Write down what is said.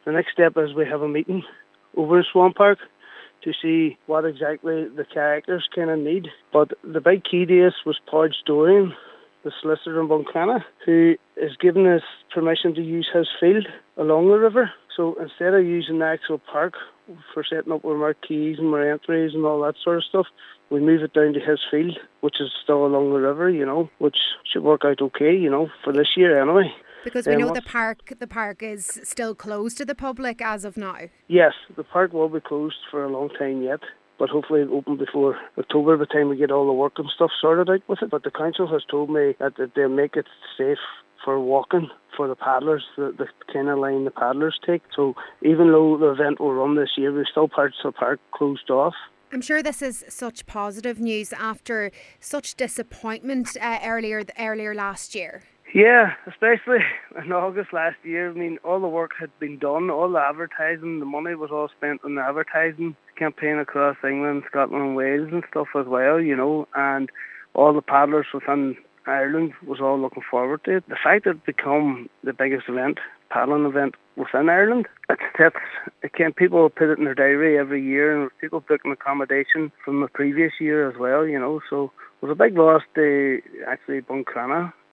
The next step is we have a meeting over in Swan Park to see what exactly the kayakers kind of need. But the big key to this was Podge Dorian, the solicitor in Buncrana, who is giving us permission to use his field along the river. So instead of using the actual park for setting up our marquees and our entries and all that sort of stuff, we move it down to his field, which is still along the river, which should work out okay, for this year anyway. Because we know the park is still closed to the public as of now. Yes, the park will be closed for a long time yet, but hopefully it'll open before October by the time we get all the work and stuff sorted out with it. But the council has told me that they'll make it safe for walking for the paddlers, the kind of line the paddlers take. So even though the event will run this year, we've still parts of the park closed off. I'm sure this is such positive news after such disappointment earlier last year. Yeah, especially in August last year. I mean, all the work had been done, all the advertising, the money was all spent on the advertising campaign across England, Scotland and Wales and stuff as well, and all the paddlers within Ireland was all looking forward to it. The fact that it become the biggest paddling event within Ireland, people put it in their diary every year, and people booking accommodation from the previous year as well, so it was a big loss to actually Buncrana.